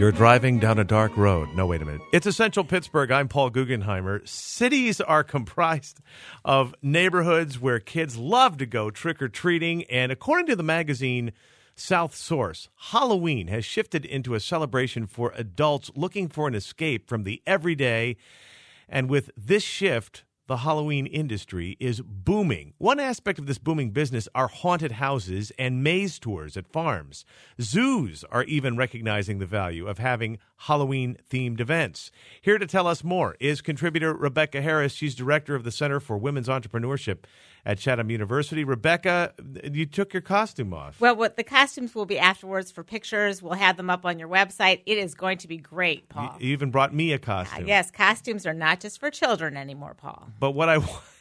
You're driving down a dark road. No, wait a minute. It's Essential Pittsburgh. I'm Paul Guggenheimer. Cities are comprised of neighborhoods where kids love to go trick-or-treating. And according to the magazine South Source, Halloween has shifted into a celebration for adults looking for an escape from the everyday. And with this shift, the Halloween industry is booming. One aspect of this booming business are haunted houses and maze tours at farms. Zoos are even recognizing the value of having Halloween-themed events. Here to tell us more is contributor Rebecca Harris. She's director of the Center for Women's Entrepreneurship at Chatham University. Rebecca, you took your costume off. Well, the costumes will be afterwards for pictures. We'll have them up on your website. It is going to be great, Paul. You even brought me a costume. Yes, costumes are not just for children anymore, Paul. But what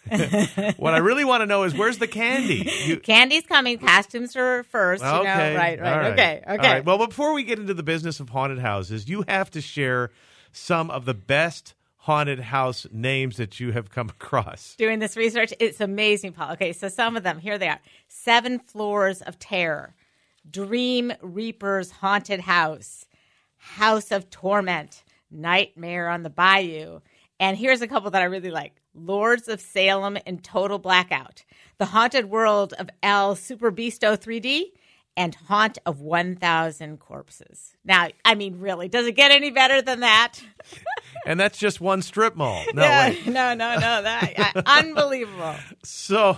I really want to know is, where's the candy? Candy's coming. Costumes are first. Okay. You know? Right. Okay. All right. Well, before we get into the business of haunted houses, you have to share some of the best haunted house names that you have come across. Doing this research, it's amazing, Paul. Okay, so some of them, here they are. 7 Floors of Terror, Dream Reaper's Haunted House, House of Torment, Nightmare on the Bayou. And here's a couple that I really like. Lords of Salem in Total Blackout, The Haunted World of El Superbeasto 3D, and Haunt of 1,000 Corpses. Now, I mean, really, does it get any better than that? And that's just one strip mall. No, wait. No. Unbelievable. So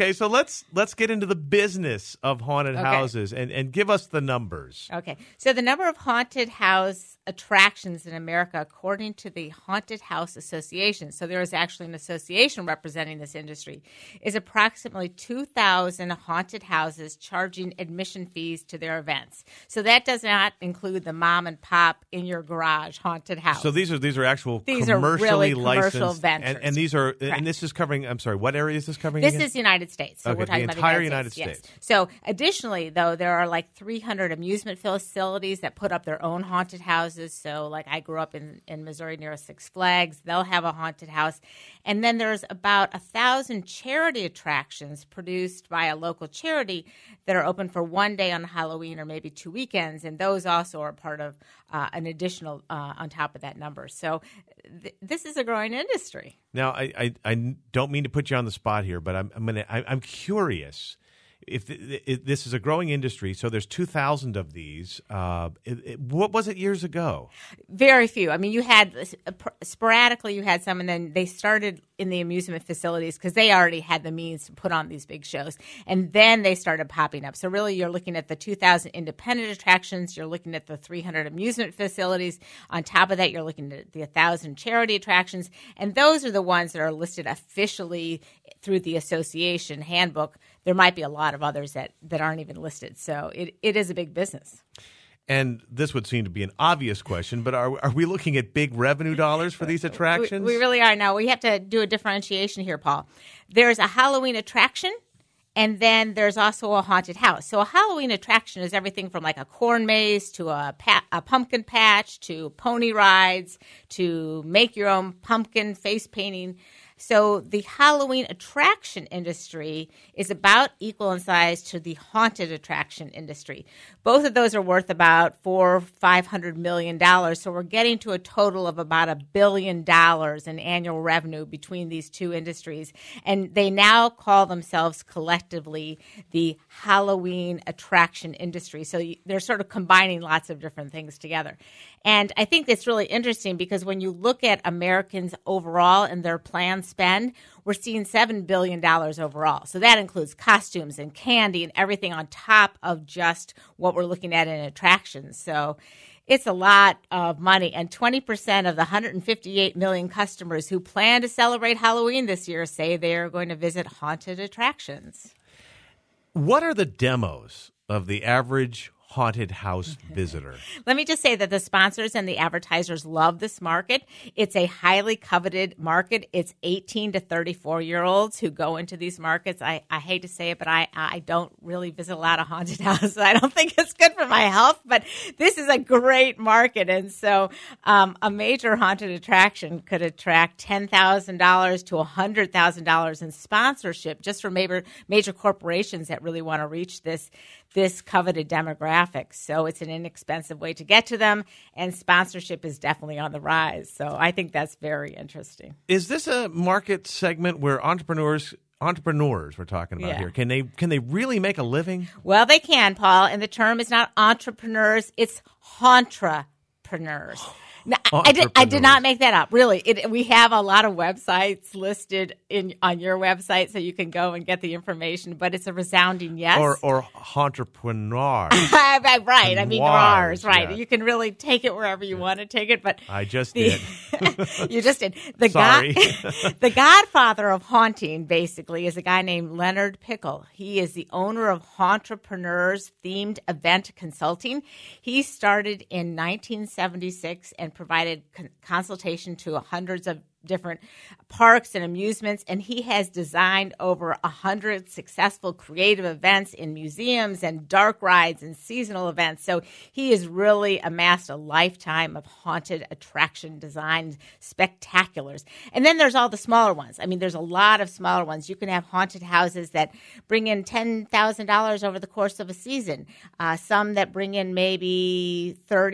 let's get into the business of haunted houses and give us the numbers. Okay. So the number of haunted house attractions in America, according to the Haunted House Association, so there is actually an association representing this industry, is approximately 2,000 haunted houses charging admission fees to their events. So that does not include the mom and pop in your garage haunted house. So these are actual these commercially are really licensed commercial ventures. and these are Correct. And this is covering, I'm sorry, what area is this covering This again? is the United States. So okay, we're talking the about entire the United States. Yes. So additionally, though, there are like 300 amusement facilities that put up their own haunted houses. So like I grew up in Missouri near Six Flags. They'll have a haunted house. And then there's about 1,000 charity attractions produced by a local charity that are open for one day on Halloween or maybe 2 weekends. And those also are part of an additional on top of that number. So this is a growing industry. Now, I don't mean to put you on the spot here, but I'm curious if this is a growing industry. So there's 2,000 of these. What was it years ago? Very few. I mean, you had sporadically you had some, and then they started in the amusement facilities because they already had the means to put on these big shows, and then they started popping up. So really, you're looking at the 2,000 independent attractions. You're looking at the 300 amusement facilities. On top of that, you're looking at the 1,000 charity attractions, and those are the ones that are listed officially through the association handbook. There might be a lot of others that aren't even listed. So it is a big business. And this would seem to be an obvious question, but are we looking at big revenue dollars for these attractions? We really are. Now, we have to do a differentiation here, Paul. There's a Halloween attraction, and then there's also a haunted house. So a Halloween attraction is everything from like a corn maze to a pumpkin patch to pony rides to make your own pumpkin face painting. So the Halloween attraction industry is about equal in size to the haunted attraction industry. Both of those are worth about $400-500 million. So we're getting to a total of about $1 billion in annual revenue between these two industries. And they now call themselves collectively the Halloween attraction industry. So they're sort of combining lots of different things together. And I think it's really interesting because when you look at Americans overall and their planned spend, we're seeing $7 billion overall. So that includes costumes and candy and everything on top of just what we're looking at in attractions. So it's a lot of money. And 20% of the 158 million customers who plan to celebrate Halloween this year say they are going to visit haunted attractions. What are the demos of the average haunted house visitor? Let me just say that the sponsors and the advertisers love this market. It's a highly coveted market. It's 18 to 34-year-olds who go into these markets. I hate to say it, but I don't really visit a lot of haunted houses. I don't think it's good for my health, but this is a great market. And so a major haunted attraction could attract $10,000 to $100,000 in sponsorship just for major corporations that really want to reach this this coveted demographic. So it's an inexpensive way to get to them, and sponsorship is definitely on the rise. So I think that's very interesting. Is this a market segment where entrepreneurs we're talking about here, can they really make a living? Well, they can, Paul, and the term is not entrepreneurs, it's entrepreneurs. No, I did not make that up. Really, we have a lot of websites listed on your website, so you can go and get the information. But it's a resounding yes. Or entrepreneurs. Right. I mean, right. Yeah. You can really take it wherever you want to take it. But I just did. You just did. Sorry. The godfather of haunting, basically, is a guy named Leonard Pickle. He is the owner of Entrepreneurs Themed Event Consulting. He started in 1976 and provided consultation to hundreds of different parks and amusements, and he has designed over 100 successful creative events in museums and dark rides and seasonal events. So he has really amassed a lifetime of haunted attraction design spectaculars. And then there's all the smaller ones. I mean, there's a lot of smaller ones. You can have haunted houses that bring in $10,000 over the course of a season. Some that bring in maybe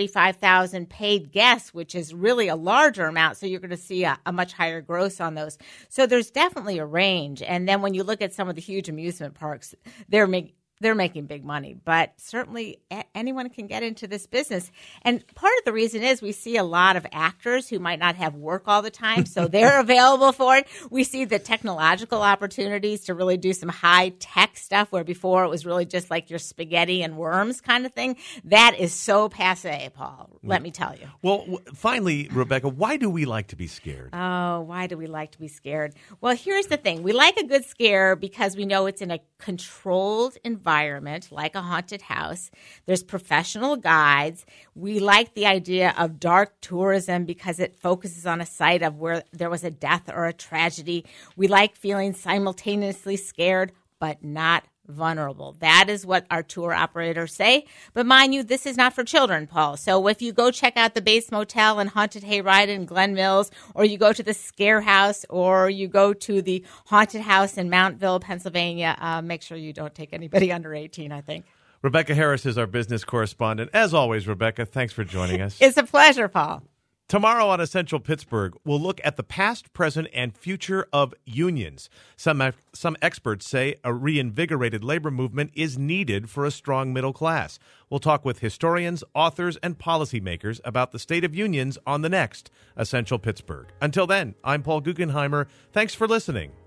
35,000 paid guests, which is really a larger amount. So you're going to see a much higher gross on those. So there's definitely a range. And then when you look at some of the huge amusement parks, they're making big money, but certainly anyone can get into this business. And part of the reason is we see a lot of actors who might not have work all the time, so they're available for it. We see the technological opportunities to really do some high-tech stuff where before it was really just like your spaghetti and worms kind of thing. That is so passé, Paul, let me tell you. Well, finally, Rebecca, why do we like to be scared? Oh, why do we like to be scared? Well, here's the thing. We like a good scare because we know it's in a controlled environment, like a haunted house. There's professional guides. We like the idea of dark tourism because it focuses on a site of where there was a death or a tragedy. We like feeling simultaneously scared, but not vulnerable. That is what our tour operators say. But mind you, this is not for children, Paul. So if you go check out the Base Motel and Haunted Hayride in Glen Mills, or you go to the Scare House, or you go to the Haunted House in Mountville, Pennsylvania, make sure you don't take anybody under 18, I think. Rebecca Harris is our business correspondent. As always, Rebecca, thanks for joining us. It's a pleasure, Paul. Tomorrow on Essential Pittsburgh, we'll look at the past, present, and future of unions. Some experts say a reinvigorated labor movement is needed for a strong middle class. We'll talk with historians, authors, and policymakers about the state of unions on the next Essential Pittsburgh. Until then, I'm Paul Guggenheimer. Thanks for listening.